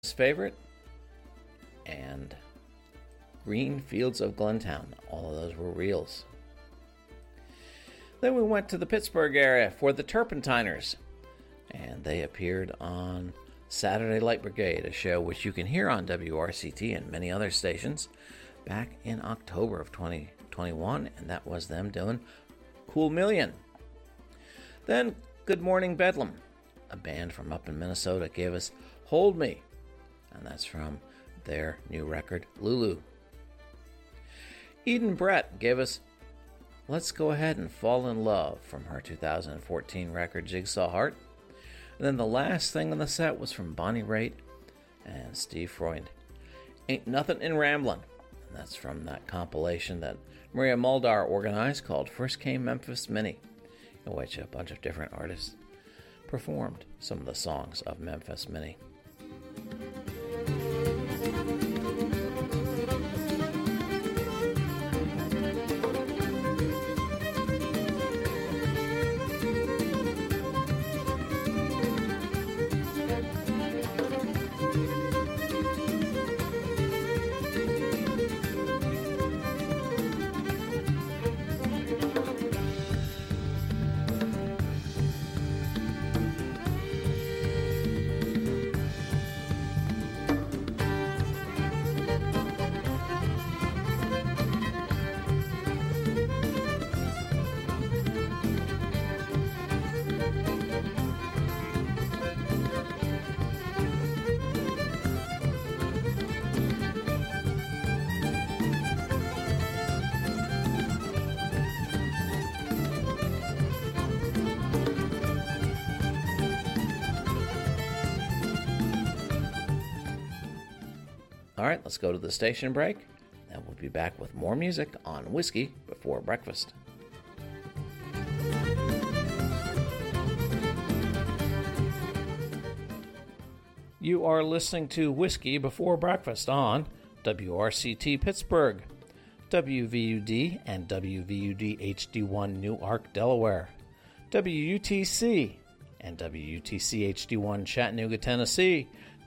Favorite, and Green Fields of Glentown. All of those were reels. Then we went to the Pittsburgh area for the Turpentiners, and they appeared on Saturday Light Brigade, a show which you can hear on WRCT and many other stations back in October of 2021, and that was them doing Cool Million. Then Good Morning Bedlam, a band from up in Minnesota, gave us Hold Me, and that's from their new record, Lulu. Eden Brett gave us Let's Go Ahead and Fall in Love from her 2014 record, Jigsaw Heart. And then the last thing on the set was from Bonnie Raitt and Steve Freund, Ain't Nothing in Ramblin', and that's from that compilation that Maria Muldaur organized called First Came Memphis Minnie, in which a bunch of different artists performed some of the songs of Memphis Minnie. All right, let's go to the station break, and we'll be back with more music on Whiskey Before Breakfast. You are listening to Whiskey Before Breakfast on WRCT Pittsburgh, WVUD and WVUD HD1 Newark, Delaware, WUTC and WUTC HD1 Chattanooga, Tennessee,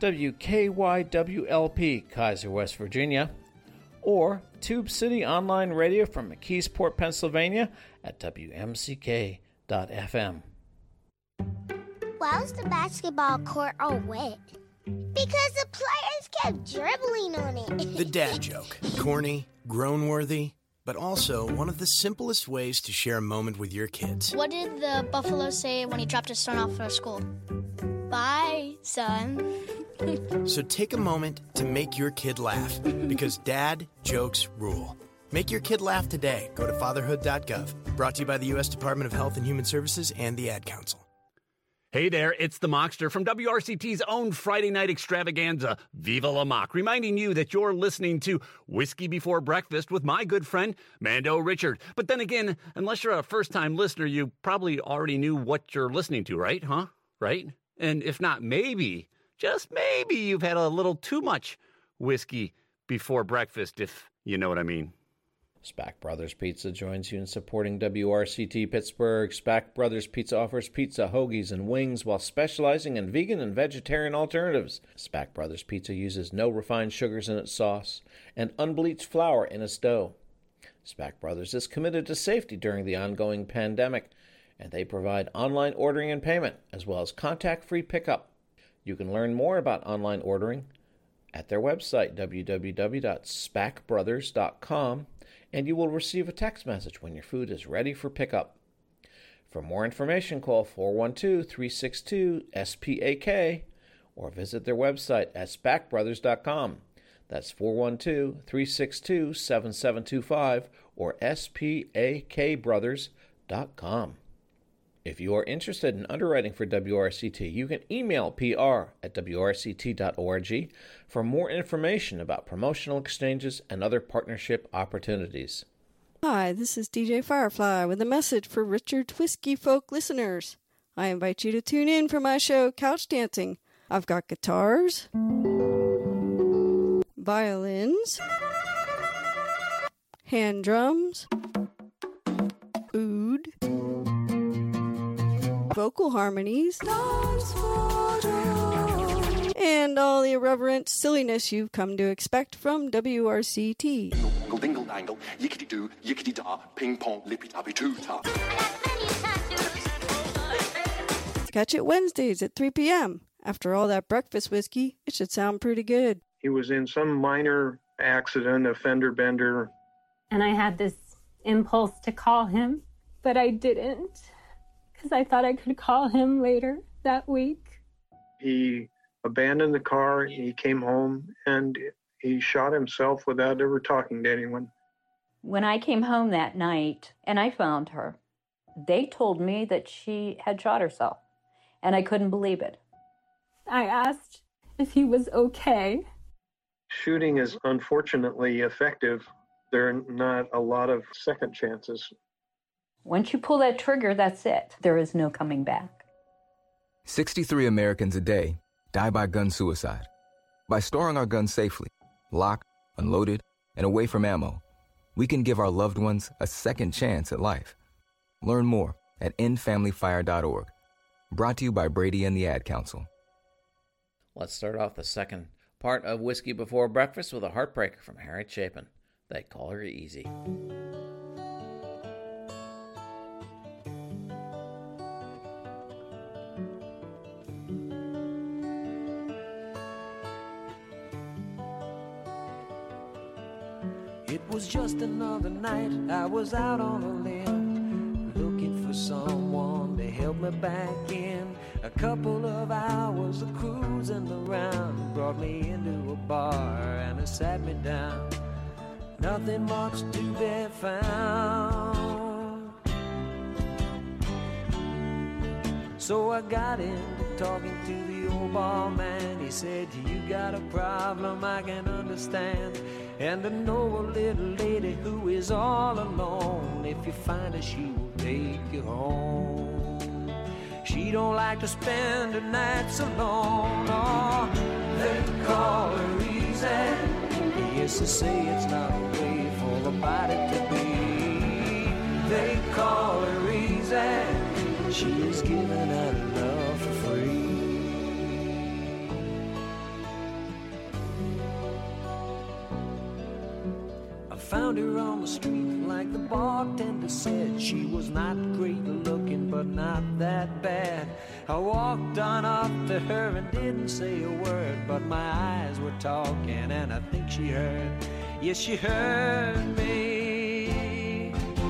WKYWLP, Kaiser, West Virginia, or Tube City Online Radio from McKeesport, Pennsylvania at WMCK.FM. Why was the basketball court all wet? Because the players kept dribbling on it. The dad joke. Corny, groan-worthy, but also one of the simplest ways to share a moment with your kids. What did the buffalo say when he dropped his son off for school? Bye, son. So take a moment to make your kid laugh, because dad jokes rule. Make your kid laugh today. Go to fatherhood.gov. Brought to you by the U.S. Department of Health and Human Services and the Ad Council. Hey there, it's the Mockster from WRCT's own Friday night extravaganza, Viva la Mock, reminding you that you're listening to Whiskey Before Breakfast with my good friend, Mando Richard. But then again, unless you're a first-time listener, you probably already knew what you're listening to, right? Huh? Right? And if not, maybe, just maybe, you've had a little too much whiskey before breakfast, if you know what I mean. Spack Brothers Pizza joins you in supporting WRCT Pittsburgh. Spack Brothers Pizza offers pizza, hoagies, and wings while specializing in vegan and vegetarian alternatives. Spack Brothers Pizza uses no refined sugars in its sauce and unbleached flour in its dough. Spack Brothers is committed to safety during the ongoing pandemic, and they provide online ordering and payment, as well as contact-free pickup. You can learn more about online ordering at their website, www.spackbrothers.com, and you will receive a text message when your food is ready for pickup. For more information, call 412-362-SPAK or visit their website at spackbrothers.com. That's 412-362-7725 or spakbrothers.com. If you are interested in underwriting for WRCT, you can email pr@wrct.org for more information about promotional exchanges and other partnership opportunities. Hi, this is DJ Firefly with a message for Richard Whiskey Folk listeners. I invite you to tune in for my show, Couch Dancing. I've got guitars, violins, hand drums, oud, vocal harmonies, and all the irreverent silliness you've come to expect from WRCT. Dingle, dingle, dangle, yickety-doo, yickety-da, ping-pong, lippy-tappy-too-ta. Catch it Wednesdays at 3 p.m. After all that breakfast whiskey, it should sound pretty good. He was in some minor accident, a fender bender. And I had this impulse to call him, but I didn't, because I thought I could call him later that week. He abandoned the car, he came home, and he shot himself without ever talking to anyone. When I came home that night and I found her, they told me that she had shot herself, and I couldn't believe it. I asked if he was okay. Shooting is unfortunately effective. There are not a lot of second chances. Once you pull that trigger, that's it. There is no coming back. 63 Americans a day die by gun suicide. By storing our guns safely, locked, unloaded, and away from ammo, we can give our loved ones a second chance at life. Learn more at endfamilyfire.org. Brought to you by Brady and the Ad Council. Let's start off the second part of Whiskey Before Breakfast with a heartbreaker from Harriet Chapin. They call her Easy. It was just another night, I was out on a limb, looking for someone to help me back in. A couple of hours of cruising around brought me into a bar and it sat me down. Nothing much to be found. So I got into talking to the old barman. He said, you got a problem I can understand, and I know a little lady who is all alone. If you find her, she will take you home. She don't like to spend her nights alone. Oh, they call her easy. Yes, they say it's not a way for a body to be. They call her easy. She is giving her love for free. I found her on the street like the bartender said. She was not great looking, but not that bad. I walked on up to her and didn't say a word, but my eyes were talking and I think she heard. Yes, she heard me.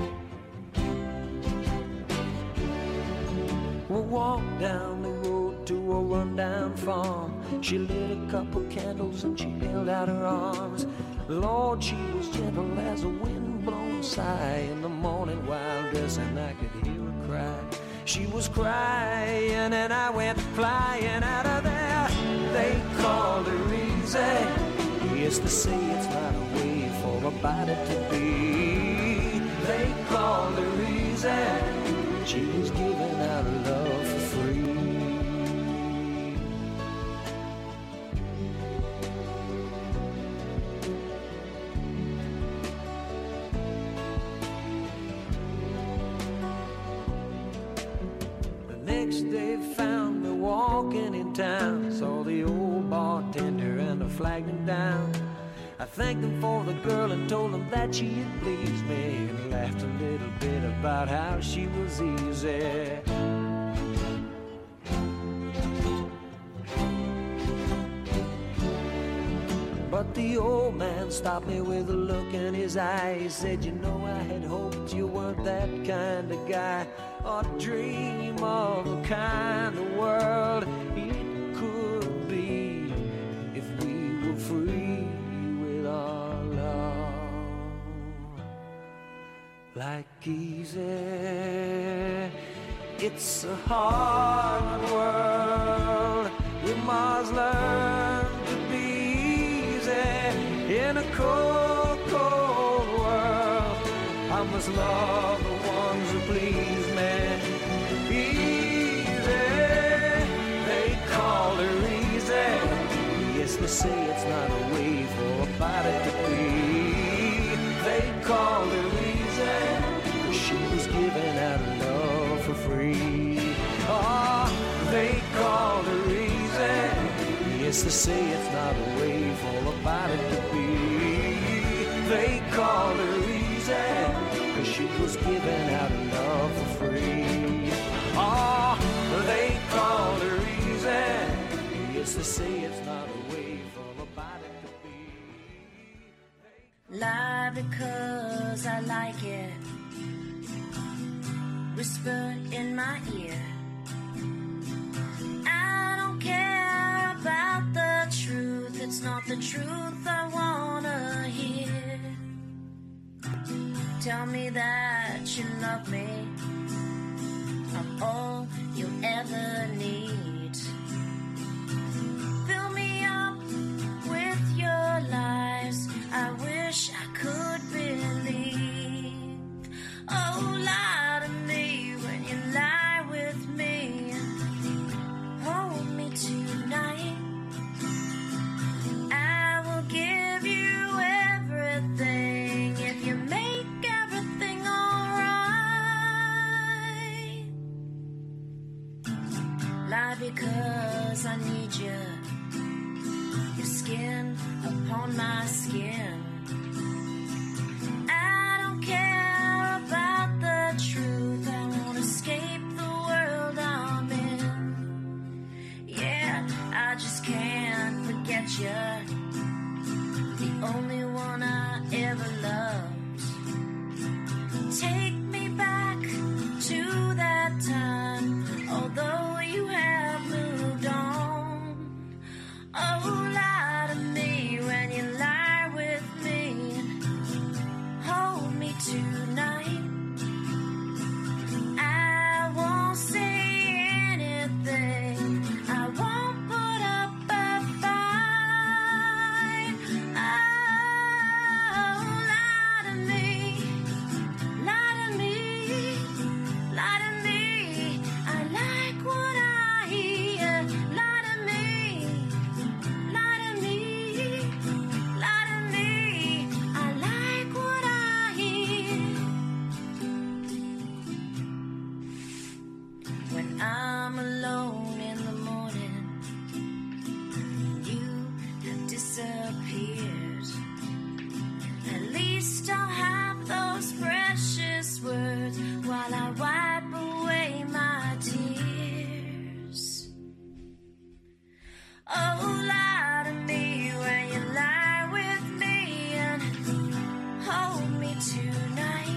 We walked down the road to a rundown farm. She lit a couple candles and she held out her arms. Lord, she was gentle as a wind-blown sigh. In the morning while dressing, I could hear her cry. She was crying and I went flying out of there. They called her easy. Yes, they say it's not a way for a body to be. They called her easy. She was giving out her love for free. Next day found me walking in town. Saw the old bartender and I flagged him down. I thanked him for the girl and told him that she had pleased me, and laughed a little bit about how she was easy. But the old man stopped me with a look in his eye. He said, you know, I had hoped you weren't that kind of guy, or dream of the kind of world it could be if we were free with our love. Like easy, it's a hard world. We must learn to be easy in a cold, cold world. I must love the ones who please me. Easy, they call her easy. Yes, they say it's not a way for a body to be. They call her easy. She was giving out her love for free. Oh, they call her easy. Yes, Yes, they say it's not a way for a body to be. They call her easy, 'cause she was giving out love for free. Oh, they call her easy. Yes, they say it's not a way for a body to be. Lie because I like it. Whisper in my ear. I don't care about the truth. It's not the truth I wanna hear. Tell me that you love me. I'm all you'll ever need. Fill me up with your lies. I wish I could believe. Oh, lie to me when you lie with me. Hold me tonight. I will give you everything if you make everything alright. Lie because I need you. Your skin upon my skin. I don't care about the truth. I won't escape the world I'm in. Yeah, I just can't forget you. The only one I ever loved. Take me back to that time, although you have moved on. Oh, lie to me when you lie with me. Hold me tonight. I won't say anything. I won't put up a fight. Oh, lie to me. Lie to me. Lie to me. I like what I hear. Lie to me. Lie to me. Lie to me. I like what I hear. When I'm alone in the morning, you have disappeared. At least I'll have those precious words while I wipe away my tears. Oh, lie to me when you lie with me and hold me tonight.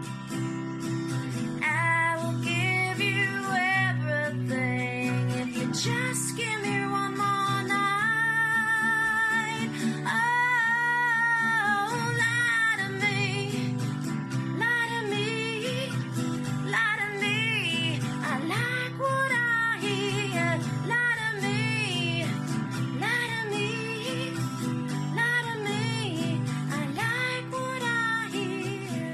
I will give you everything if you just give me one more night. Oh, lie to me. Lie to me. Lie to me. I like what I hear. Lie to me. Lie to me. Lie to me. I like what I hear.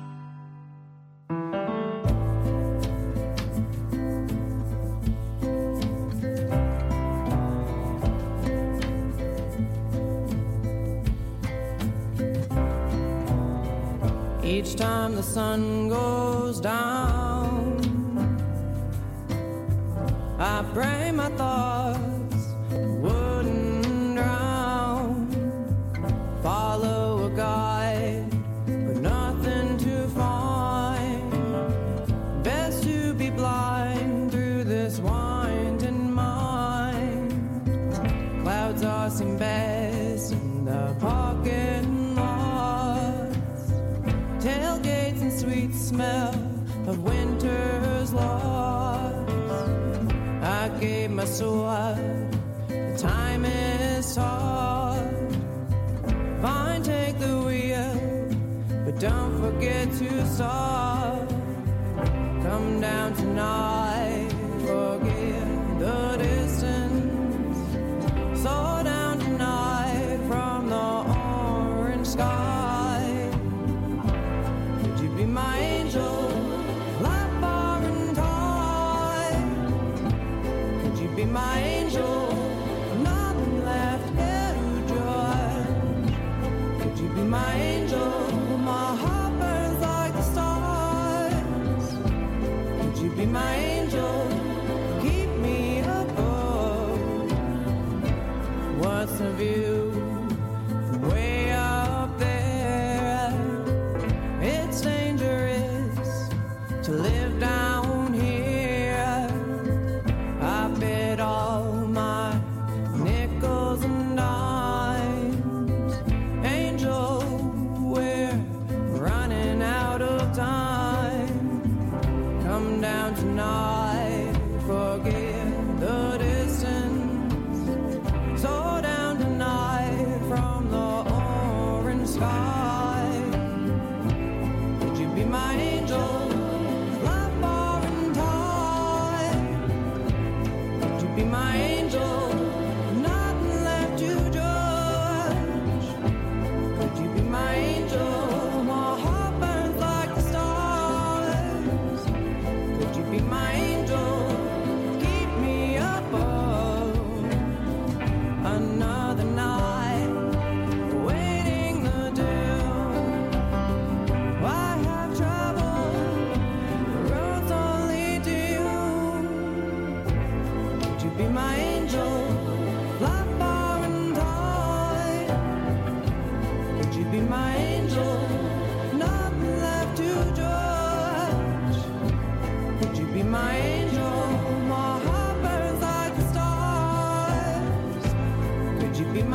Each time the sun goes down, I pray my thoughts wouldn't drown. Follow a guide, but nothing to find. Best to be blind through this winding mind. Clouds are seen best in the parking lots. Tailgates and sweet smell of winter's loss. I gave my sword, the time is hard. Fine, take the wheel, but don't forget to stop. Come down tonight, forget the distance. Slow down tonight from the orange sky. Could you be my angel, light far and tide? Could you be my angel, nothing left here to judge? Could you be my angel, my heart burns like the stars? Could you be my angel?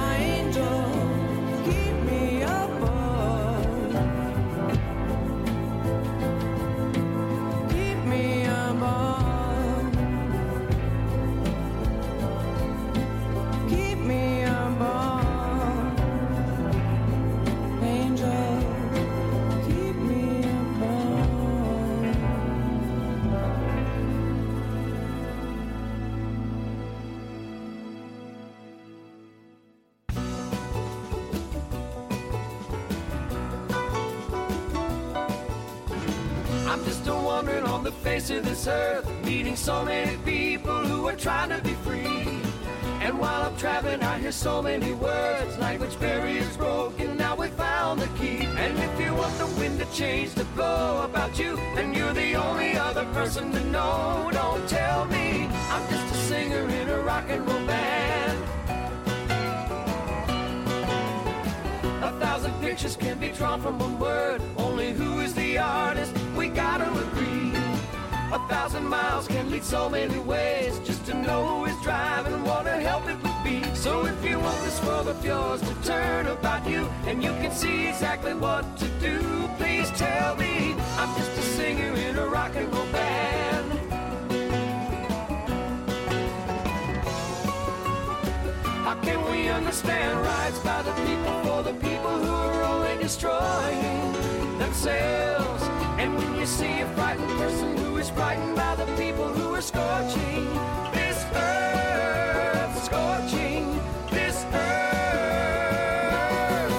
my angel, keep me above. Keep me above. Keep me above. Angel, keep me above. I'm just a wandering on the face of this earth, meeting so many people who are trying to be free. And while I'm traveling, I hear so many words, language barriers broken, now we found the key. And if you want the wind to change to blow about you, and you're the only other person to know, don't tell me I'm just a singer in a rock and roll band. 1,000 pictures can be drawn from one word, only who is the artist, we gotta agree. 1,000 miles can lead so many ways, just to know who is driving, what a help it would be. So if you want this world of yours to turn about you, and you can see exactly what to do, please tell me I'm just a singer in a rock and roll band. How can we understand rights by the people for the people who are only destroying themselves? And when you see a frightened person who is frightened by the people who are scorching this earth, scorching this earth.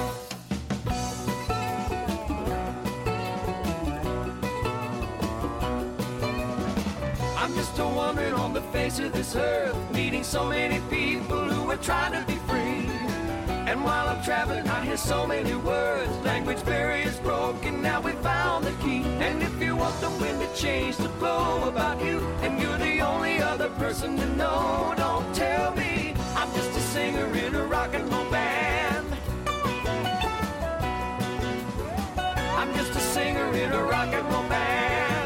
I'm just a wandering on the face of this earth, meeting so many people who are trying to be free. And while I'm traveling, I hear so many words, language barriers broken, now we found the key. And if you want the wind to change to blow about you, and you're the only other person to know, don't tell me I'm just a singer in a rock and roll band. I'm just a singer in a rock and roll band.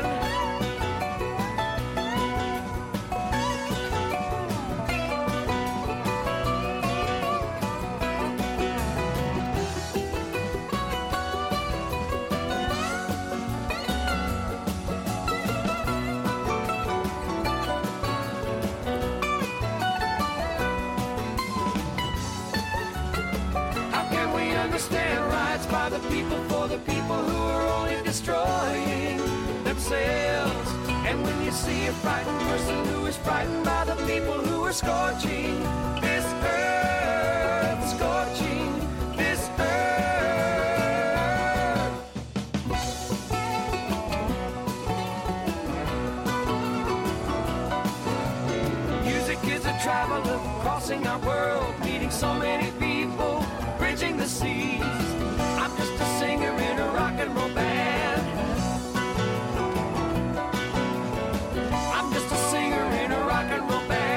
Understand rights by the people for the people who are only destroying themselves. And when you see a frightened person who is frightened by the people who are scorching this earth, scorching this earth. Music is a traveler crossing our world, meeting so many people, bridging the seas. I'm just a singer in a rock and roll band. I'm just a singer in a rock and roll band.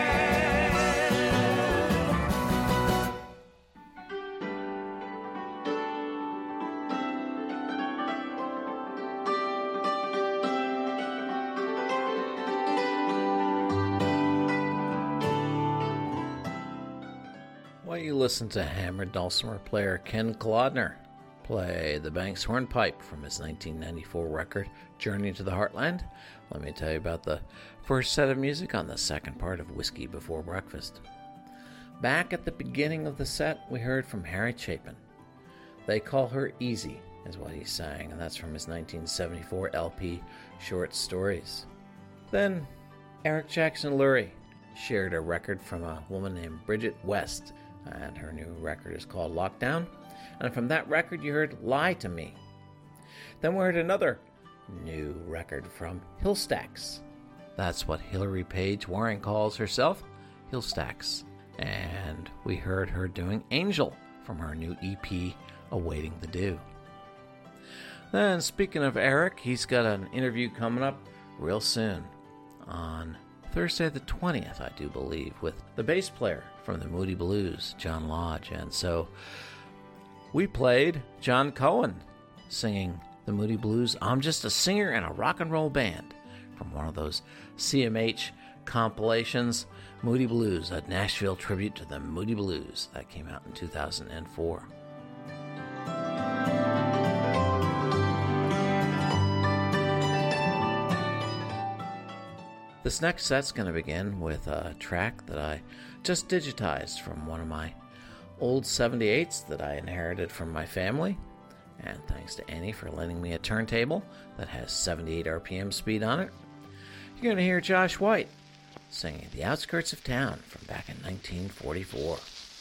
Well, you listen to hammered dulcimer player Ken Klodner play the Banks Hornpipe from his 1994 record, Journey to the Heartland. Let me tell you about the first set of music on the second part of Whiskey Before Breakfast. Back at the beginning of the set, we heard from Harry Chapin. They Call Her Easy is what he sang, and that's from his 1974 LP, Short Stories. Then, Eric Jackson Lurie shared a record from a woman named Bridget West, and her new record is called Lockdown. And from that record, you heard Lie to Me. Then we heard another new record from Hillstacks. That's what Hillary Page Warren calls herself, Hillstacks. And we heard her doing Angel from her new EP, Awaiting the Dew. Then, speaking of Eric, he's got an interview coming up real soon on Thursday the 20th, I do believe, with the bass player from the Moody Blues, John Lodge. And so we played John Cohen singing the Moody Blues, I'm Just a Singer in a Rock and Roll Band, from one of those CMH compilations. Moody Blues, a Nashville tribute to the Moody Blues. That came out in 2004. This next set's going to begin with a track that I just digitized from one of my old 78s that I inherited from my family. And thanks to Annie for lending me a turntable that has 78 RPM speed on it. You're going to hear Josh White singing The Outskirts of Town from back in 1944.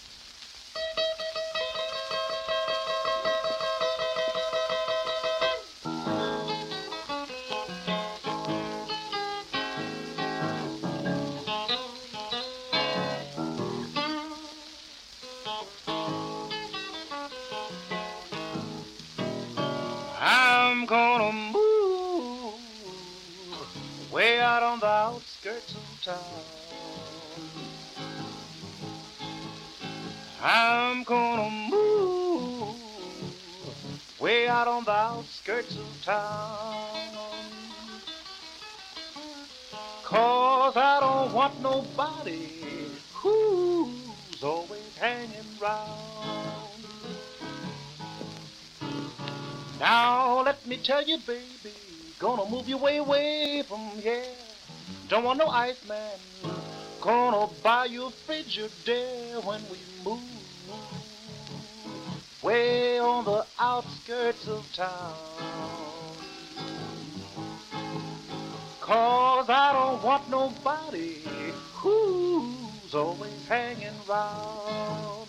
I'm gonna move way out on the outskirts of town. I'm gonna move way out on the outskirts of town. 'Cause I don't want nobody who's always hanging round. Now let me tell you, baby, gonna move you way, way from here. Don't want no ice man, gonna buy you a Frigidaire when we move way on the outskirts of town. 'Cause I don't want nobody who's always hanging round.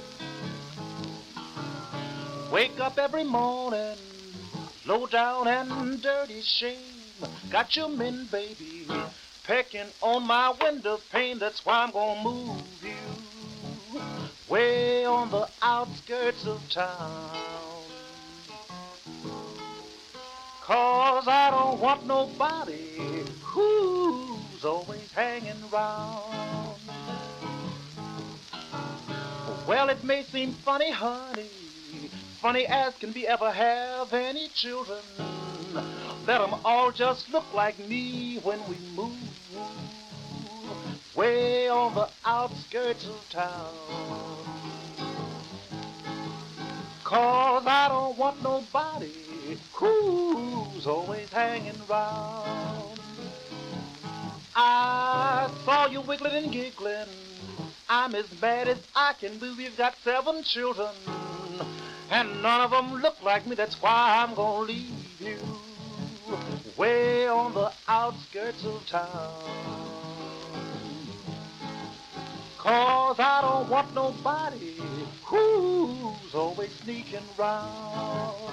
Wake up every morning, low down and dirty shame. Got your men, baby, pecking on my window pane. That's why I'm gonna move you way on the outskirts of town. 'Cause I don't want nobody who's always hanging round. Well, it may seem funny, honey, funny as can be, ever have any children. Let them all just look like me when we move way on the outskirts of town. 'Cause I don't want nobody who's always hanging round. I saw you wiggling and giggling. I'm as bad as I can be. We've got 7 children, and none of them look like me. That's why I'm gonna leave you way on the outskirts of town. 'Cause I don't want nobody who's always sneaking round.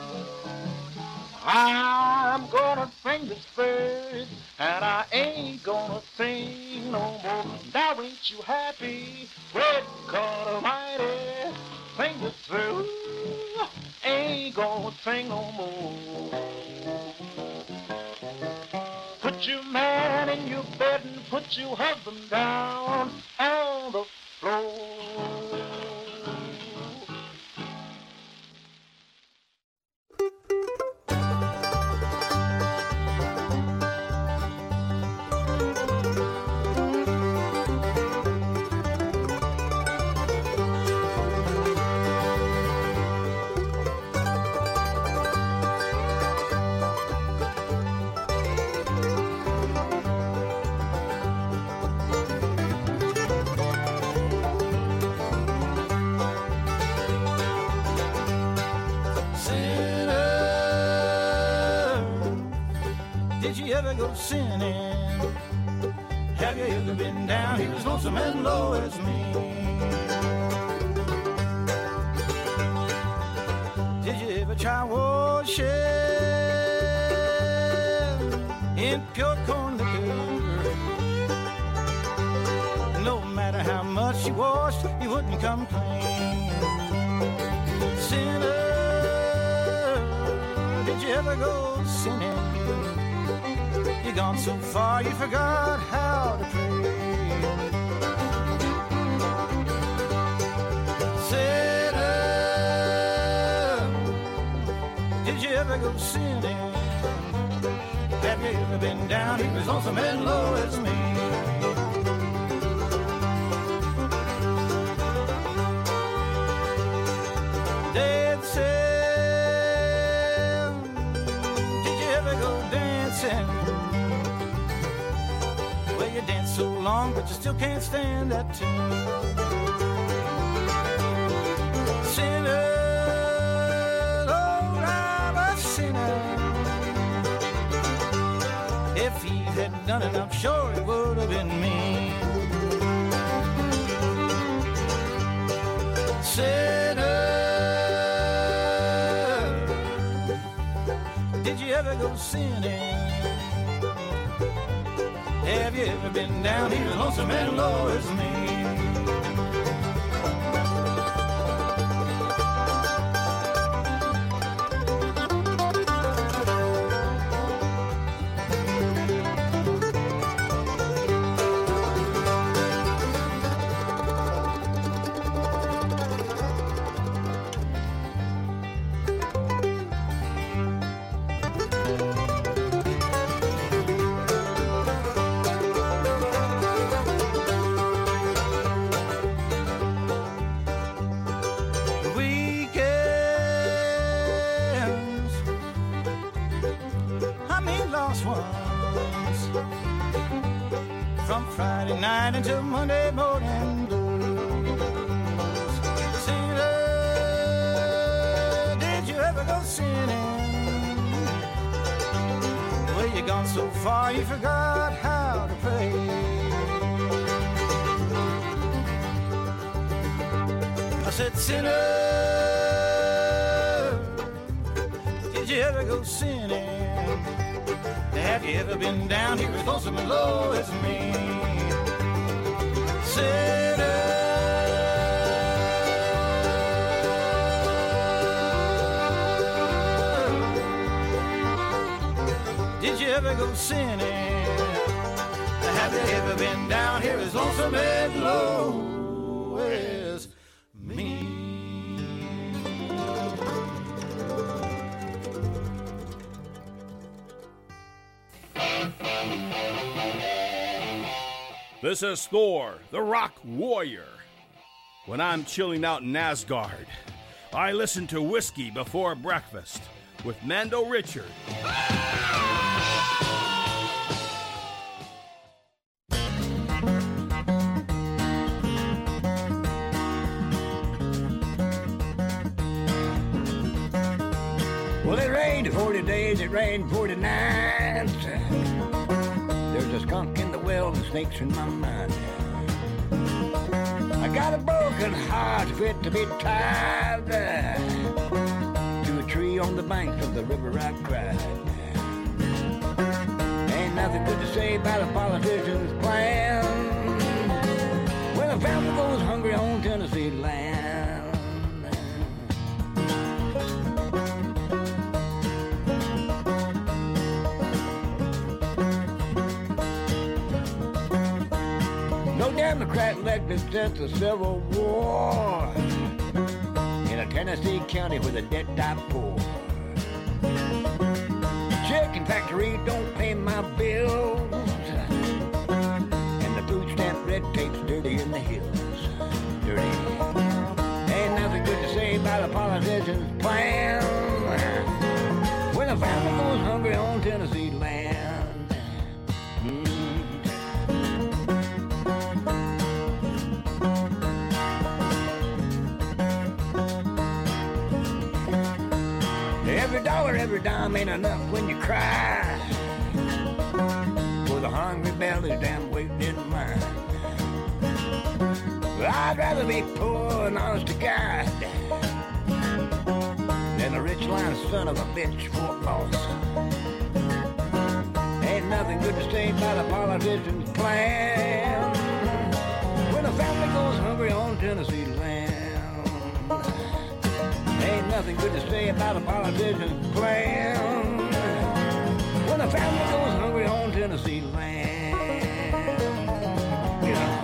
I'm gonna sing this verse, and I ain't gonna sing no more. Now ain't you happy? Red God Almighty, sing this verse, ain't gonna sing no more. Put your man in your bed and put your husband down on the floor. Did you ever go sinning? Have you ever been down here as lonesome and low as me? Did you ever try washing in pure corn liquor? No matter how much you washed, you wouldn't come clean. Sinner, did you ever go sinning? You've gone so far you forgot how to pray. Sinner, did you ever go sinning? Have you ever been down here as lonesome and low as me? dancing. Did you ever go dancing? Well, you dance so long, but you still can't stand that tune. Sinner, oh, I'm a sinner. If he had done it, I'm sure it would have been me. Sinner, did you ever go sinning? Have you ever been down here lonesome and low as me? Friday night until Monday morning blues. Sinner, did you ever go sinning? Well, you gone so far you forgot how to pray. I said, sinner, did you ever go sinning? Have you ever been down here as lonesome and low as me? Sinner, did you ever go sinning? Have you ever been down here as lonesome and low as me? This is Thor, the Rock Warrior. When I'm chilling out in Asgard, I listen to Whiskey Before Breakfast with Mando Richard. Well, it rained 40 days, it rained 40 nights. There's a skunk in the well and snakes in my mind. I got a broken heart fit to be tied to a tree on the banks of the river I cried. Ain't nothing good to say about a politician's plan when a family goes hungry on Tennessee land. Democrat elected since the Civil War in a Tennessee county where the dead die poor. Chicken factory don't pay my bills, and the food stamp red tape's dirty in the hills. Dirty. Ain't nothing good to say about a politician's plan when a family goes hungry on Tennessee land. Every dollar, every dime ain't enough when you cry for the hungry belly's damn waiting in line. Well, I'd rather be poor and honest to God than a rich lying son of a bitch for loss. Ain't nothing good to say about a politician's plan when a family goes hungry on Tennessee land. Ain't nothing good to say about a politician's plan when a family goes hungry on Tennessee land. Yeah.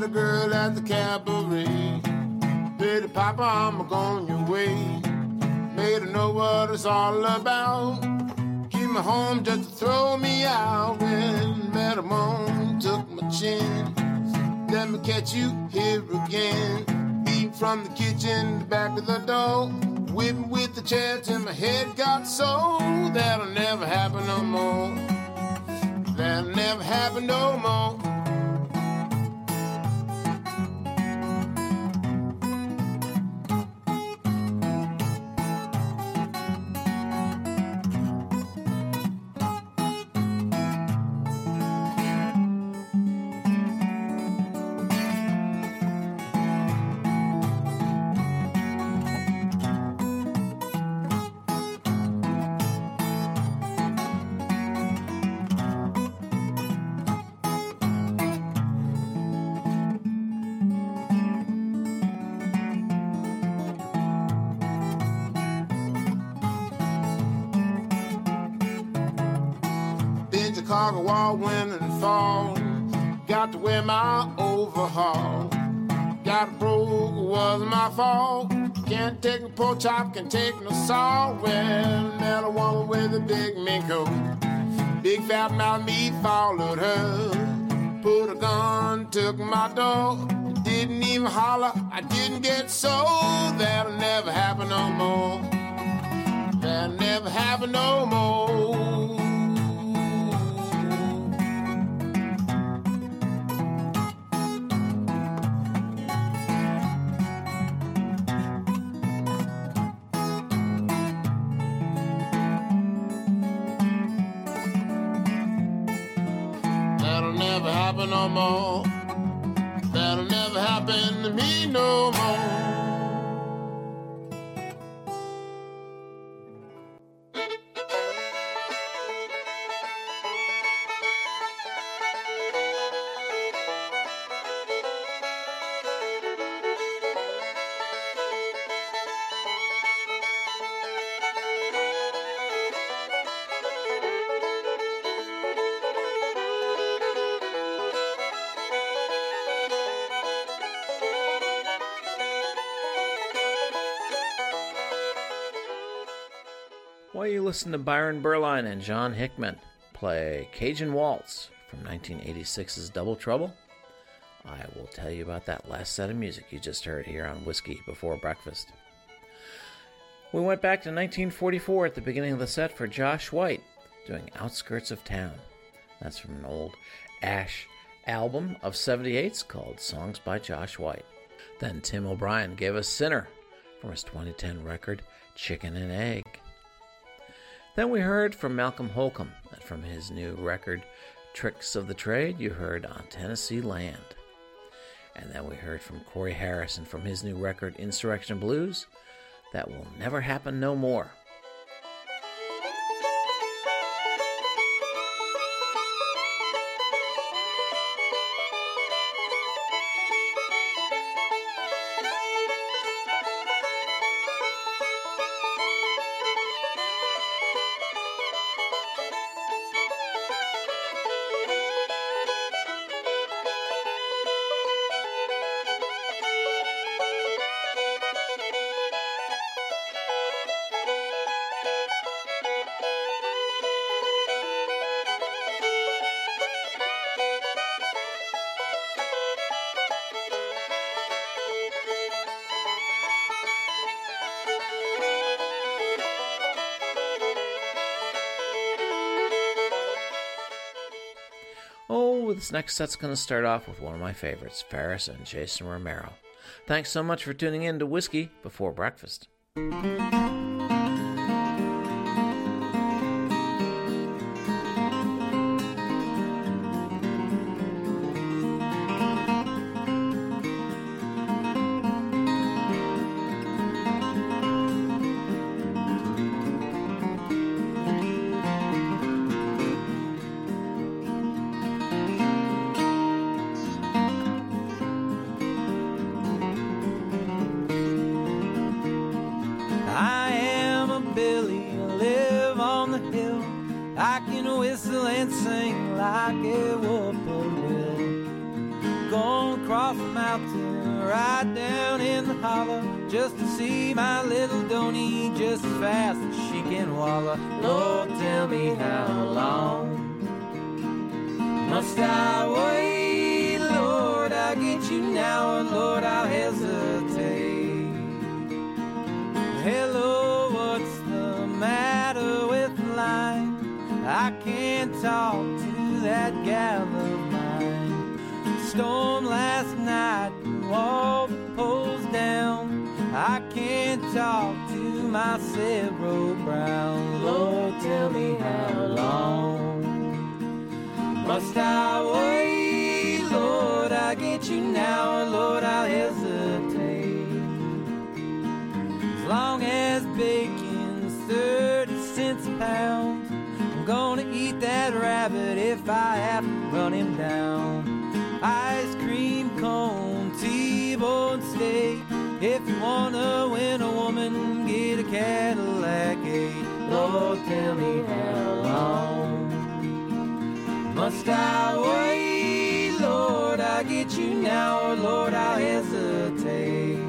a girl at the cabaret. Pretty papa, I'm going your way. Made her know what it's all about. Keep me home just to throw me out. When Madam Mom took my chin, let me catch you here again. Beat from the kitchen, the back of the door. Whipping with the chair till my head got so. That'll never happen no more. That'll never happen no more. Chicago all winter and fall. Got to wear my overhaul. Got a broke, it wasn't my fault. Can't take a pork chop, can't take no salt. Well, met a woman with a big mink coat. Big fat mouth meat followed her. Put a gun, took my dog. Didn't even holler, I didn't get sold. That'll never happen no more. That'll never happen no more. Never happen no more. That'll never happen to me no more. Well, you listen to Byron Berline and John Hickman play Cajun Waltz from 1986's Double Trouble. I will tell you about that last set of music you just heard here on Whiskey Before Breakfast. We went back to 1944 at the beginning of the set for Josh White doing Outskirts of Town. That's from an old Ash album of 78's called Songs by Josh White. Then Tim O'Brien gave us Sinner from his 2010 record Chicken and Egg. Then we heard from Malcolm Holcomb, and from his new record, Tricks of the Trade, you heard On Tennessee Land. And then we heard from Corey Harrison from his new record, Insurrection Blues, That Will Never Happen No More. This next set's going to start off with one of my favorites, Ferris and Jason Romero. Thanks so much for tuning in to Whiskey Before Breakfast. mountain, right down in the hollow, just to see my little Donnie just as fast as she can wallow. Lord, tell me how long must I wait? Lord, I'll get you now, and Lord, I'll hesitate. Hello, what's the matter with the line? I can't talk to that gal of mine. Storm last night, all the poles down. I can't talk to my Cerro Brown. Lord, tell me how long must I wait? Lord, I'll get you now, and Lord, I'll hesitate. As long as bacon's 30 cents a pound, I'm gonna eat that rabbit if I have to run him down. Ice cream cone, T-bone steak. If you wanna win a woman, get a Cadillac 8. Lord, tell me how long must I wait? Lord, I'll get you now, or Lord, I'll hesitate.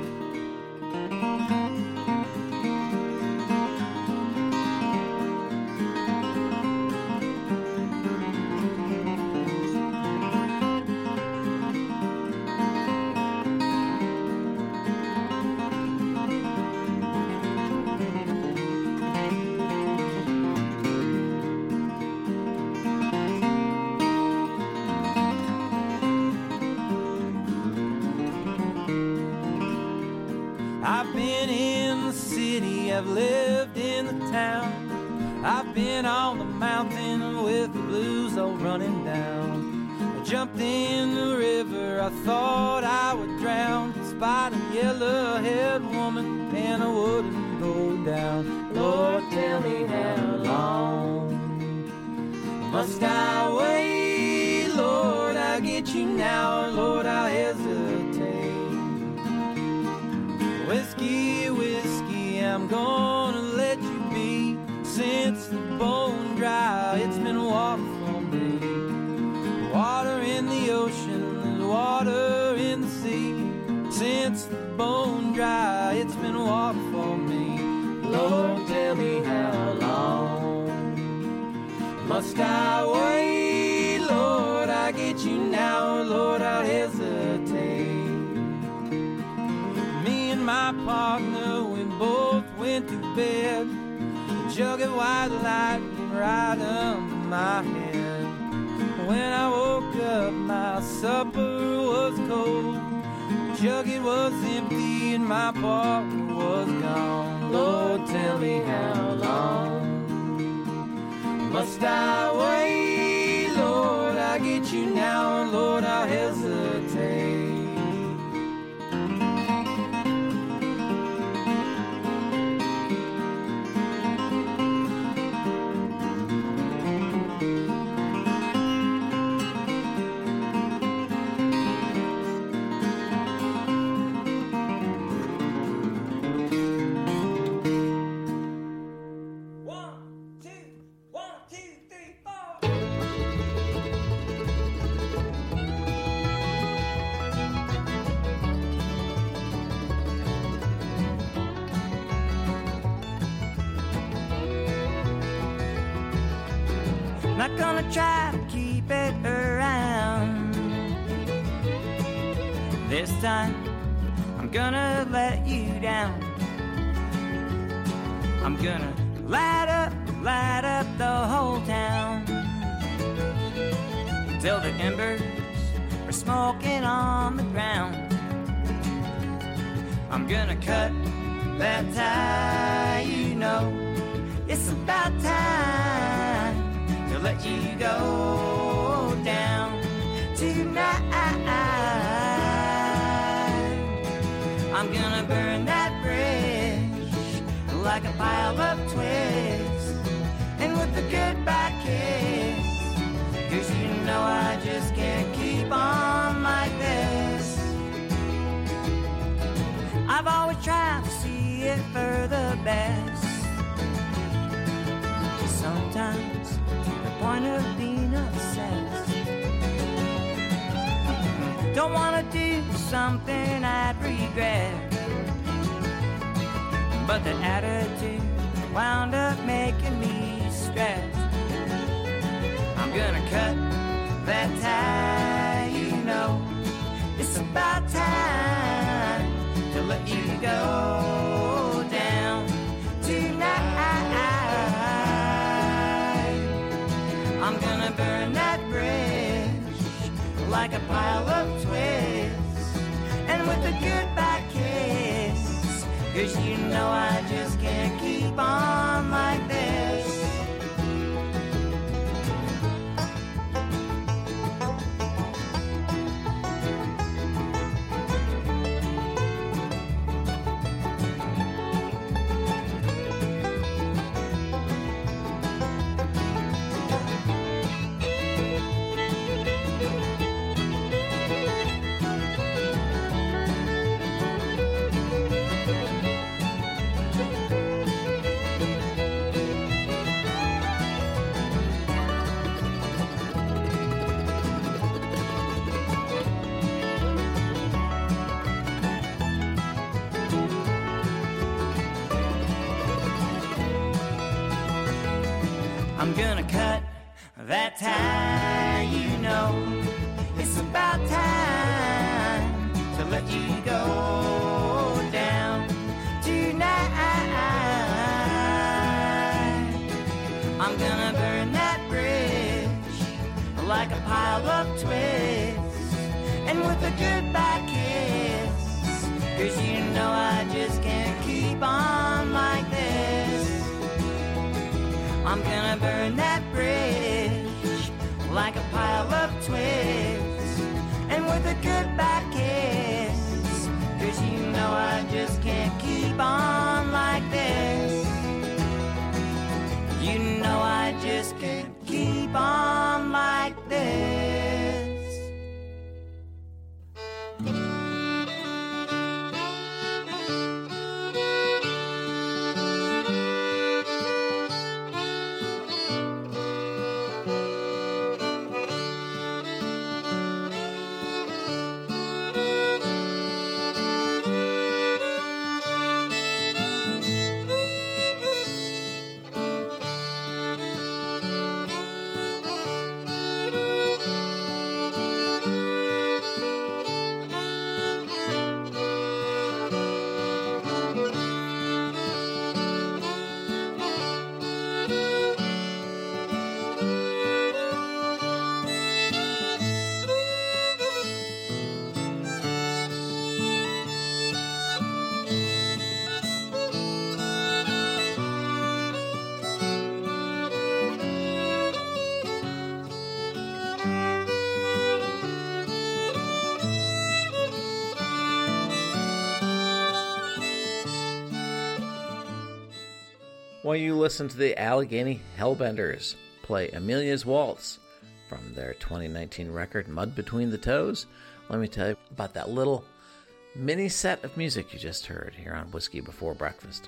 I've been in the city, I've lived in the town, I've been on the mountain with the blues all running down. I jumped in the river, I thought I would drown, spied a yellow-haired woman and I wouldn't go down. Lord, tell me how long must I wait? Lord, I'll get you now, and Lord, I'll hesitate. Whiskey, whiskey, I'm gonna let you be. Since the bone dry, it's been water for me. Water in the ocean, there's water in the sea. Since the bone dry, it's been water for me. Lord, tell me how long must I wait? Lord, I'll get you now, Lord, I'll hesitate. My partner, we both went to bed. A jug of white lightning right under my head. When I woke up, my supper was cold. The jug, it was empty and my partner was gone. Lord, tell me how long must I wait? Lord, I'll get you now, and Lord, I'll hesitate. Not gonna try to keep it around. This time, I'm gonna let you down. I'm gonna light up the whole town till the embers are smoking on the ground. I'm gonna cut that tie, you know. It's about time to let you go down tonight. I'm gonna burn that bridge like a pile of twigs, and with a goodbye kiss, 'cause you know I just can't keep on like this. I've always tried to see it for the best. Sometimes the point of being obsessed. Don't wanna do something I'd regret. But the attitude wound up making me stressed. I'm gonna cut that tie, you know. It's about time to let you go down tonight. I'm gonna burn that bridge like a pile of twists, and with a goodbye kiss, 'cause you know I just can't keep on like this. I'm gonna cut that tie, you know. It's about time to let you go down tonight. I'm gonna burn that bridge like a pile of twists, and with a goodbye kiss, 'cause you know I just can't keep on like this. I'm gonna burn that bridge like a pile of twists, and with a goodbye kiss, 'cause you know I just can't keep on like this. You know I just can't keep on like this. While you listen to the Allegheny Hellbenders play Amelia's Waltz from their 2019 record Mud Between the Toes, let me tell you about that little mini set of music you just heard here on Whiskey Before Breakfast.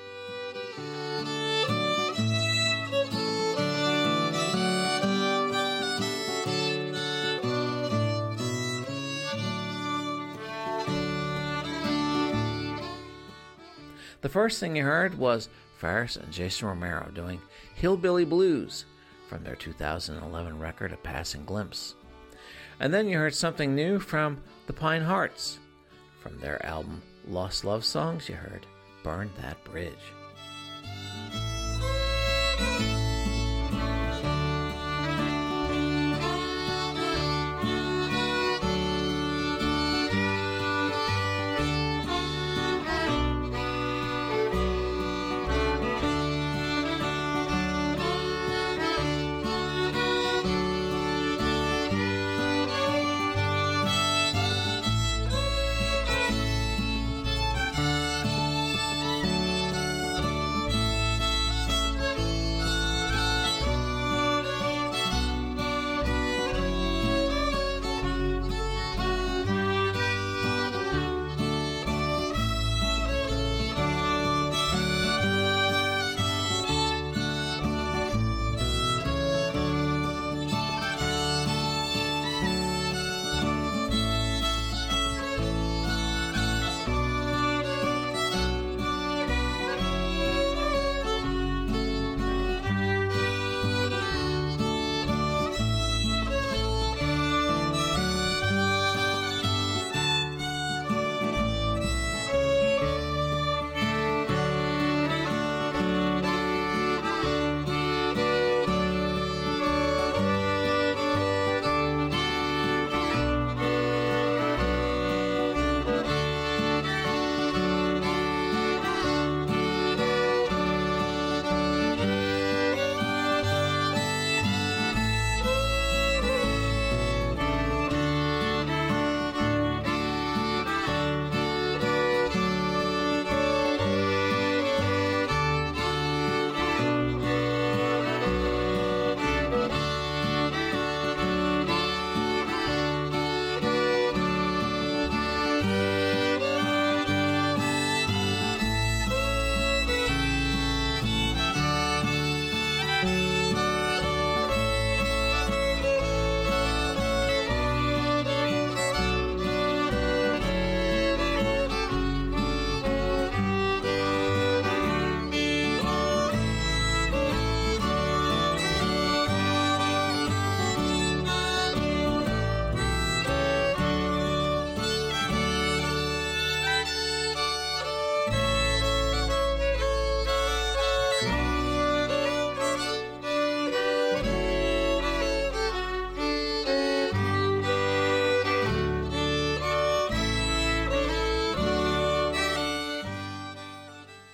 The first thing you heard was Farris and Jason Romero doing Hillbilly Blues from their 2011 record A Passing Glimpse. And then you heard something new from the Pine Hearts. From their album Lost Love Songs, you heard Burn That Bridge.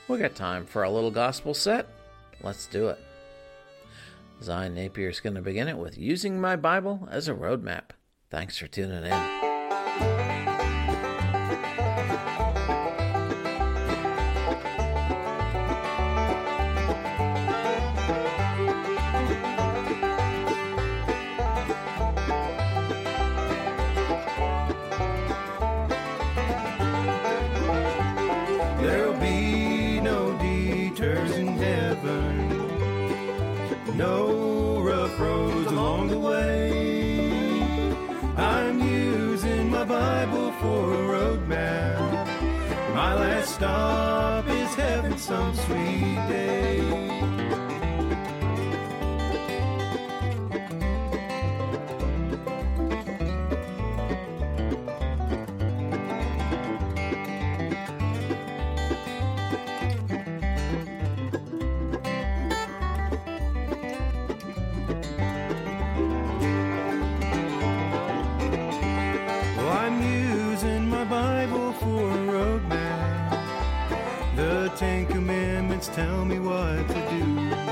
We got time for a little gospel set. Let's do it. Zion Napier is going to begin it with using my Bible as a roadmap. Thanks for tuning in. There'll be no detours in heaven, no rough roads along the way. I'm using my Bible for a roadmap. My last stop is heaven some sweet day. Ten Commandments tell me what to do.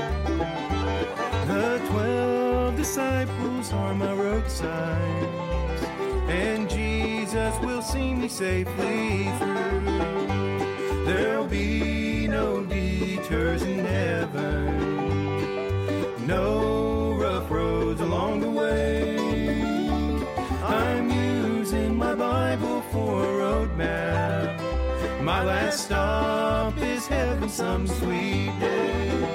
The 12 disciples are my road signs, and Jesus will see me safely through. There'll be no detours in heaven, no rough roads along the way. I'm using my Bible for a roadmap. My last stop is heaven some sweet day.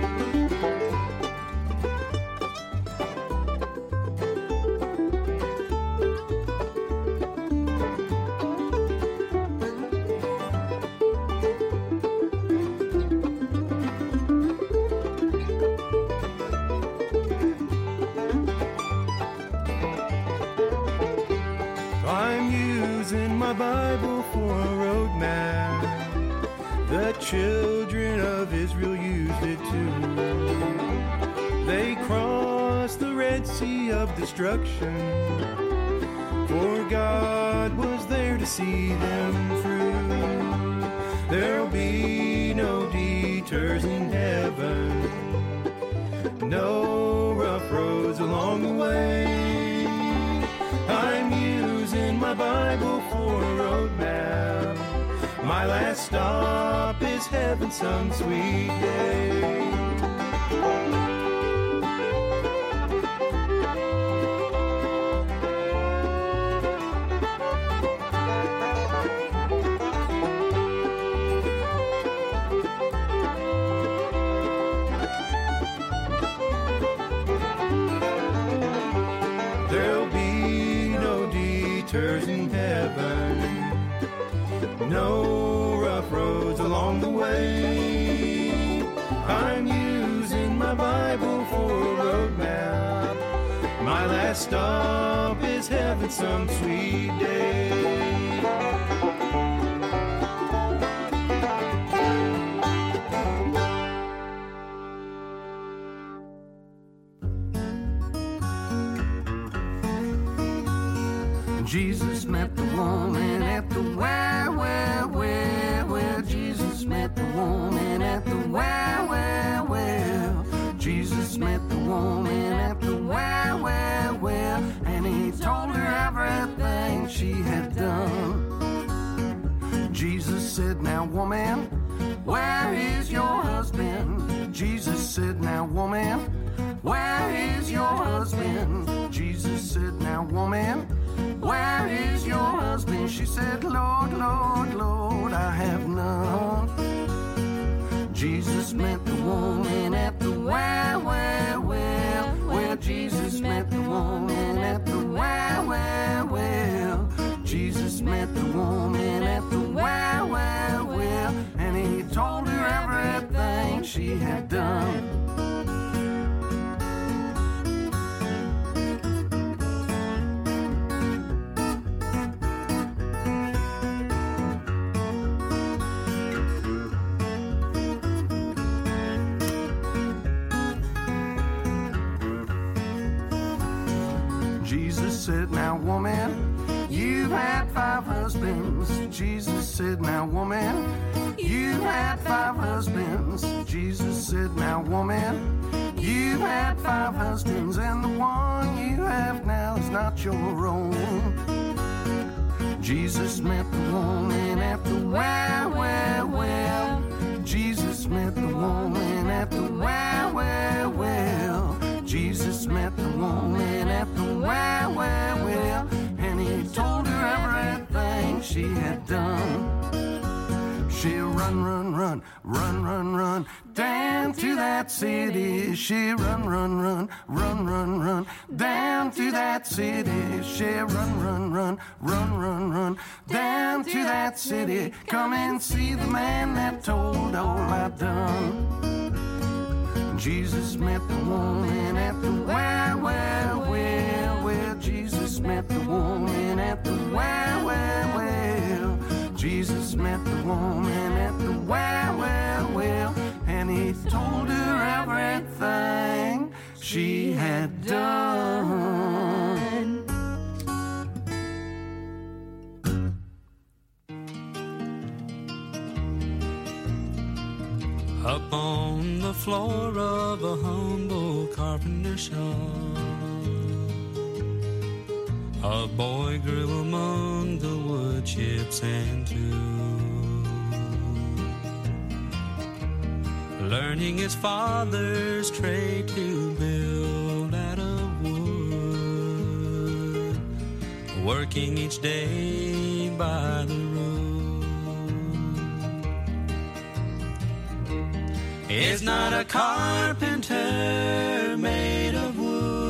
I'm using my Bible for a roadmap. The children of Israel used it too. They crossed the Red Sea of destruction, for God was there to see them through. There'll be no detours in heaven, no rough roads along the way. I'm using my Bible for a roadmap. My last stop is heaven some sweet day. There'll be no detours in heaven, no rough roads along the way. I'm using my Bible for a roadmap. My last stop is heaven some sweet day. Jesus met the woman at the well. Jesus met the woman at the well. Jesus met the woman at the well. And he told her everything she had done. Jesus said, now woman, where is your husband? Jesus said, now woman, where is your husband? Jesus said, now woman, where is your husband? She said, Lord, Lord, Lord, I have none. Jesus met the woman at the well. Jesus met the woman at the well. Jesus met the woman at the well. And he told her everything she had done. Jesus said, now woman, you've had 5 husbands. Jesus said, now woman, You've had 5 husbands. Jesus said, now woman, you've had 5 husbands, and the one you have now is not your own. Jesus met the woman at the well, well, well. Jesus met the woman at the well, well, well. Jesus met the woman at the well, well, well. And he told her everything she had done. She'll run, run, run, run, run, run, down to that city. She'll run, run, run, run, run, run, down to that city. She'll run, run, run, run, run, run, down to that city. Come and see the man that told all I've done. Jesus met the woman at the well, well, well, well. Jesus met the woman at the well, well, well. Jesus met the woman at the well, well, well. And he told her everything she had done. Up on the floor of a humble carpenter shop, a boy grew among the wood chips and tools, learning his father's trade to build out of wood, working each day by the road. Is not a carpenter made of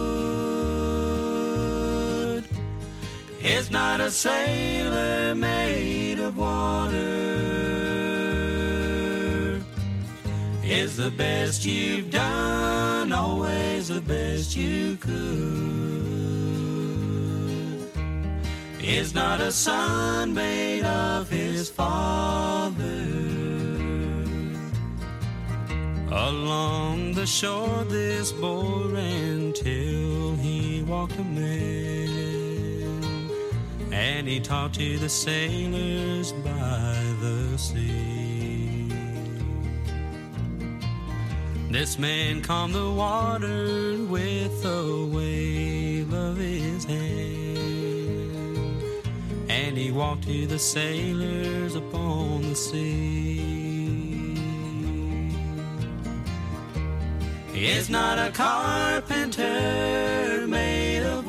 wood? Is not a sailor made of water? Is the best you've done always the best you could? Is not a son made of his father? Along the shore this boy ran till he walked a man, and he talked to the sailors by the sea. This man calmed the water with a wave of his hand, and he walked to the sailors upon the sea. Is not a carpenter made of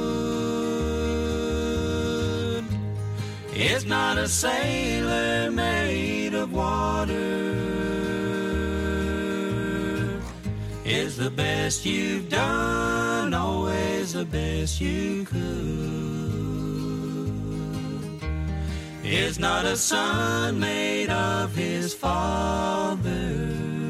wood? Is not a sailor made of water? Is the best you've done always the best you could? Is not a son made of his father?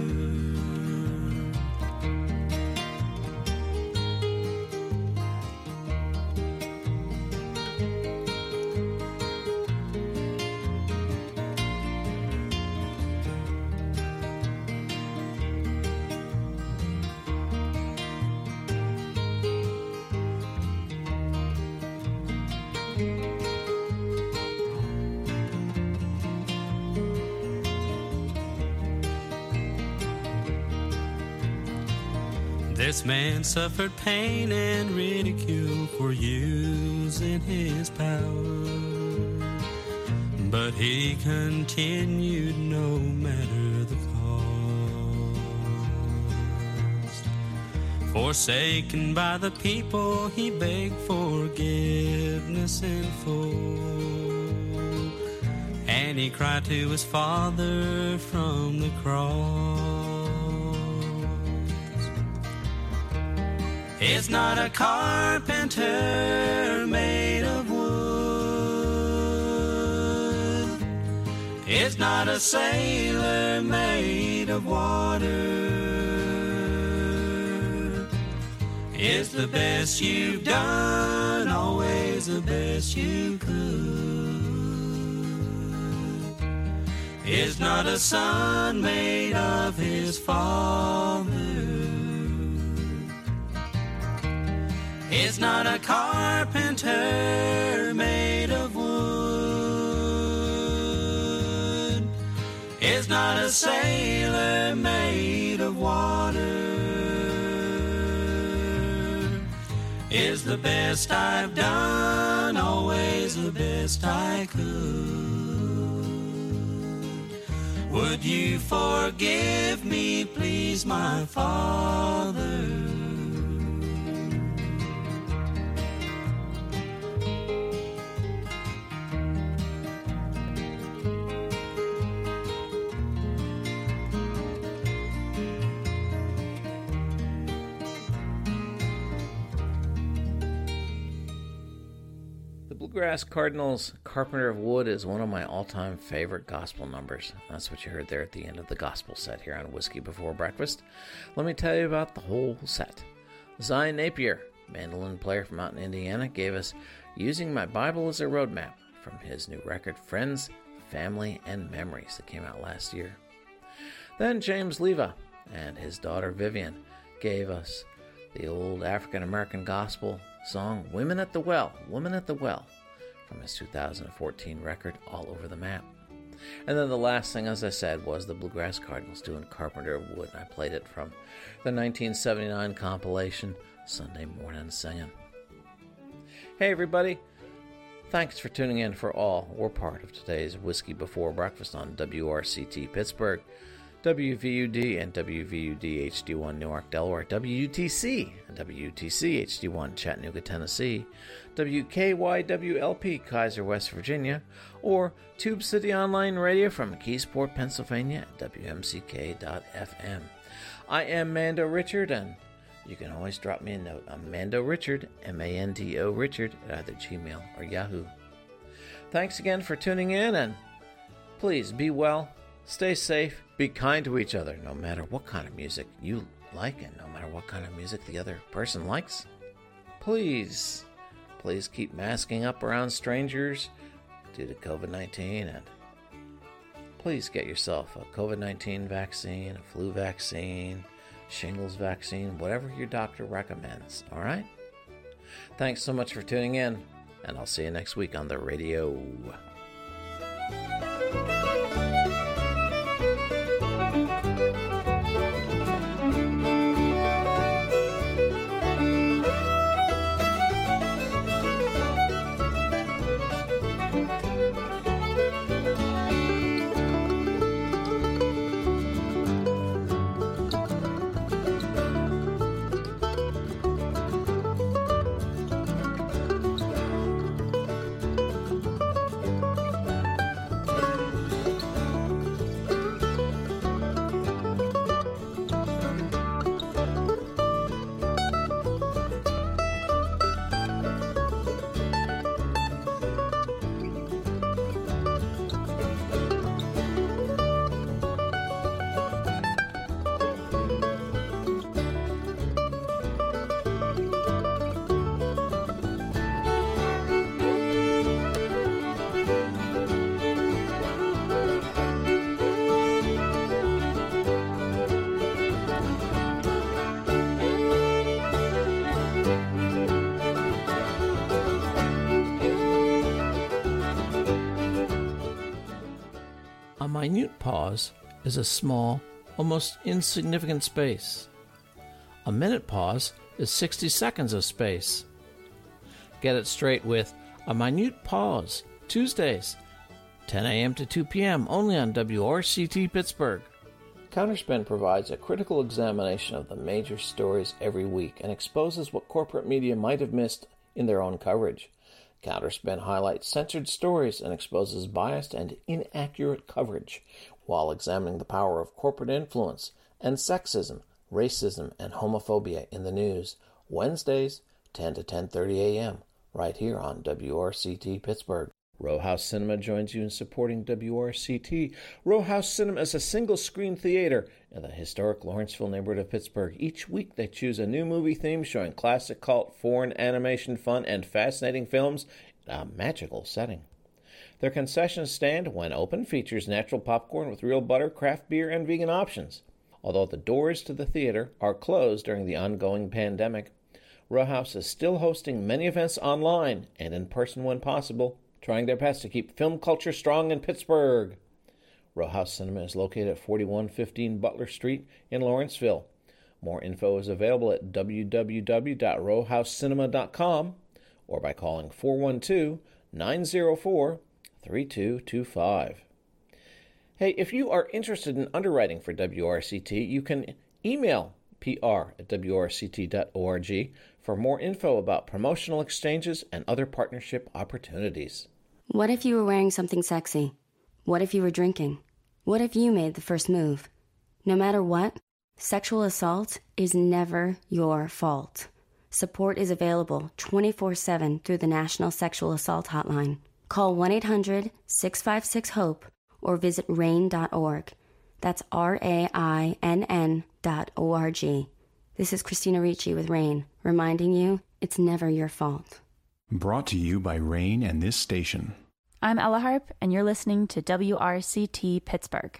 This man suffered pain and ridicule for using his power, but he continued no matter the cost. Forsaken by the people, he begged forgiveness in full, and he cried to his Father from the cross. Is not a carpenter made of wood? Is not a sailor made of water? Is the best you've done always the best you could? Is not a son made of his father? Is not a carpenter made of wood? is not a sailor made of water. Is the best I've done, always the best I could. Would you forgive me, please, my Father? Bluegrass Cardinals' Carpenter of Wood is one of my all-time favorite gospel numbers. That's what you heard there at the end of the gospel set here on Whiskey Before Breakfast. Let me tell you about the whole set. Zion Napier, mandolin player from out in Indiana, gave us Using My Bible as a Roadmap from his new record, Friends, Family, and Memories, that came out last year. Then James Leva and his daughter Vivian gave us the old African-American gospel song, Women at the Well, Woman at the Well, from his 2014 record, All Over the Map. And then the last thing, as I said, was the Bluegrass Cardinals doing Carpenter of Wood, and I played it from the 1979 compilation, Sunday Morning Singing. Hey everybody, thanks for tuning in for all or part of today's Whiskey Before Breakfast on WRCT Pittsburgh, WVUD and WVUD HD1 Newark, Delaware, WUTC and WUTC HD1 Chattanooga, Tennessee, WKYWLP Kaiser, West Virginia, or Tube City Online Radio from McKeesport, Pennsylvania, WMCK.FM. I am Mando Richard, and you can always drop me a note. I'm Mando Richard, M-A-N-D-O Richard, at either Gmail or Yahoo. Thanks again for tuning in, and please be well, stay safe, be kind to each other, no matter what kind of music you like and no matter what kind of music the other person likes. Please keep masking up around strangers due to COVID-19, and please get yourself a COVID-19 vaccine, a flu vaccine, shingles vaccine, whatever your doctor recommends, all right? Thanks so much for tuning in, and I'll see you next week on the radio. A minute pause is a small, almost insignificant space. A minute pause is 60 seconds of space. Get it straight with A Minute Pause, Tuesdays, 10 a.m. to 2 p.m., only on WRCT Pittsburgh. Counterspin provides a critical examination of the major stories every week and exposes what corporate media might have missed in their own coverage. Counterspin highlights censored stories and exposes biased and inaccurate coverage, while examining the power of corporate influence and sexism, racism, and homophobia in the news. Wednesdays, 10 to 10:30 a.m., right here on WRCT Pittsburgh. Row House Cinema joins you in supporting WRCT. Row House Cinema is a single-screen theater in the historic Lawrenceville neighborhood of Pittsburgh. Each week they choose a new movie theme showing classic, cult, foreign animation, fun, and fascinating films in a magical setting. Their concession stand, when open, features natural popcorn with real butter, craft beer, and vegan options. Although the doors to the theater are closed during the ongoing pandemic, Row House is still hosting many events online and in person when possible, trying their best to keep film culture strong in Pittsburgh. Row House Cinema is located at 4115 Butler Street in Lawrenceville. More info is available at www.rowhousecinema.com or by calling 412-904-3225. Hey, if you are interested in underwriting for WRCT, you can email pr@wrct.org for more info about promotional exchanges and other partnership opportunities. What if you were wearing something sexy? What if you were drinking? What if you made the first move? No matter what, sexual assault is never your fault. Support is available 24/7 through the National Sexual Assault Hotline. Call 1-800-656-HOPE or visit RAINN.org. That's RAINN.org. This is Christina Ricci with RAINN, reminding you it's never your fault. Brought to you by RAINN and this station. I'm Ella Harp, and you're listening to WRCT Pittsburgh.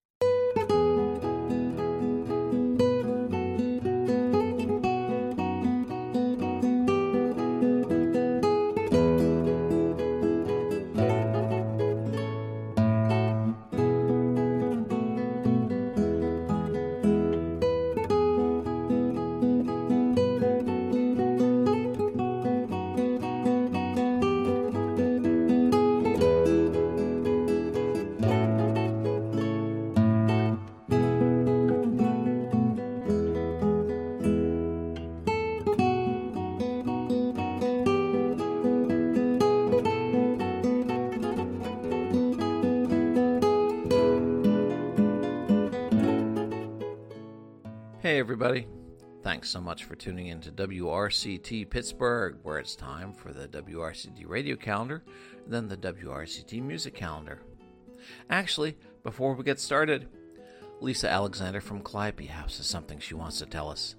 Hey everybody, thanks so much for tuning in to WRCT Pittsburgh, where it's time for the WRCT radio calendar, and then the WRCT music calendar. Actually, before we get started, Lisa Alexander from Calliope House has something she wants to tell us.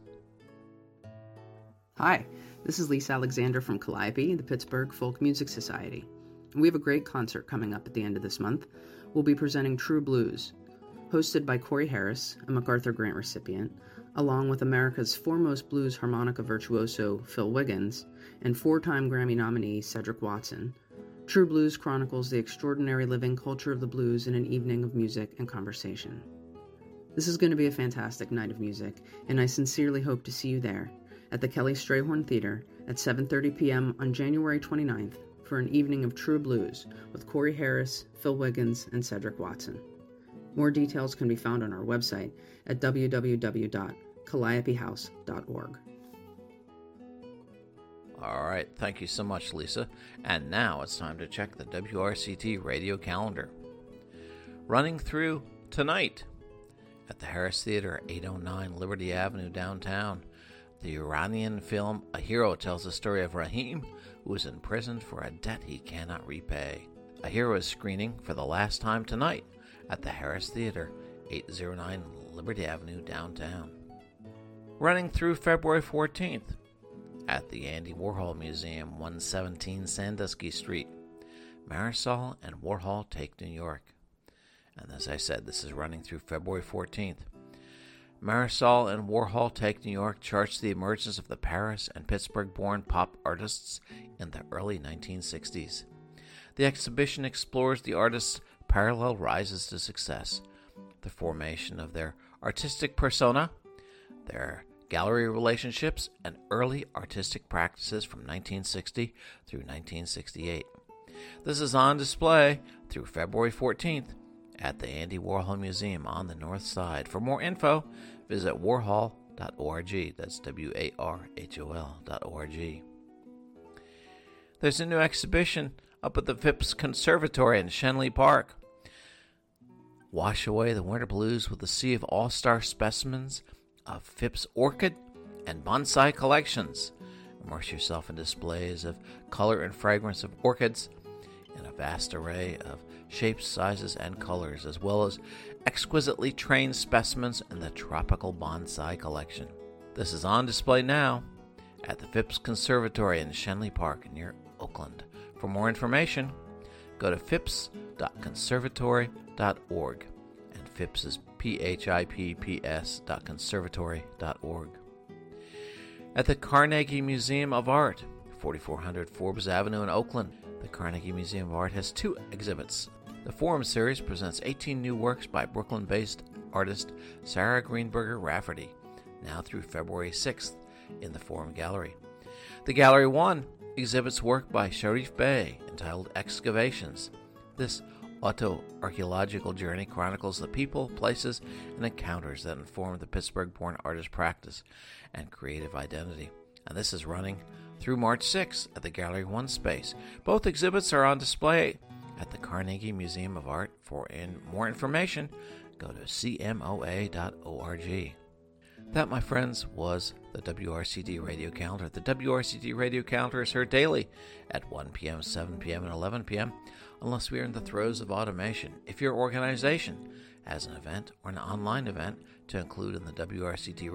Hi, this is Lisa Alexander from Calliope, the Pittsburgh Folk Music Society. We have a great concert coming up at the end of this month. We'll be presenting True Blues, hosted by Corey Harris, a MacArthur Grant recipient, along with America's foremost blues harmonica virtuoso Phil Wiggins and four-time Grammy nominee Cedric Watson. True Blues chronicles the extraordinary living culture of the blues in an evening of music and conversation. This is going to be a fantastic night of music, and I sincerely hope to see you there at the Kelly Strayhorn Theater at 7:30 p.m. on January 29th for an evening of True Blues with Corey Harris, Phil Wiggins, and Cedric Watson. More details can be found on our website at www.calliopehouse.org. All right, thank you so much, Lisa. And now it's time to check the WRCT radio calendar. Running through tonight at the Harris Theater at 809 Liberty Avenue downtown, the Iranian film A Hero tells the story of Rahim, who is imprisoned for a debt he cannot repay. A Hero is screening for the last time tonight at the Harris Theater, 809 Liberty Avenue downtown. Running through February 14th at the Andy Warhol Museum, 117 Sandusky Street, Marisol and Warhol Take New York. And as I said, this is running through February 14th. Marisol and Warhol Take New York charts the emergence of the Paris and Pittsburgh-born pop artists in the early 1960s. The exhibition explores the artists' parallel rises to success, the formation of their artistic persona, their gallery relationships, and early artistic practices from 1960 through 1968. This is on display through February 14th at the Andy Warhol Museum on the North Side. For more info, visit warhol.org. That's warhol.org. There's a new exhibition up at the Phipps Conservatory in Shenley Park. Wash away the winter blues with a sea of all-star specimens of Phipps orchid and bonsai collections. Immerse yourself in displays of color and fragrance of orchids in a vast array of shapes, sizes, and colors, as well as exquisitely trained specimens in the tropical bonsai collection. This is on display now at the Phipps Conservatory in Shenley Park near Oakland. For more information, go to phipps.conservatory.org, and Phipps is PHIPPS.conservatory.org. At the Carnegie Museum of Art, 4400 Forbes Avenue in Oakland, the Carnegie Museum of Art has two exhibits. The Forum series presents 18 new works by Brooklyn-based artist Sarah Greenberger Rafferty, now through February 6th in the Forum Gallery. The Gallery 1 exhibits work by Sharif Bey entitled Excavations. This auto-archaeological journey chronicles the people, places, and encounters that inform the Pittsburgh-born artist practice and creative identity. And this is running through March 6th at the Gallery 1 space. Both exhibits are on display at the Carnegie Museum of Art. For more information, go to cmoa.org. That, my friends, was the WRCD Radio Calendar. The WRCD Radio Calendar is heard daily at 1 p.m., 7 p.m., and 11 p.m., unless we are in the throes of automation. If your organization has an event or an online event to include in the WRCD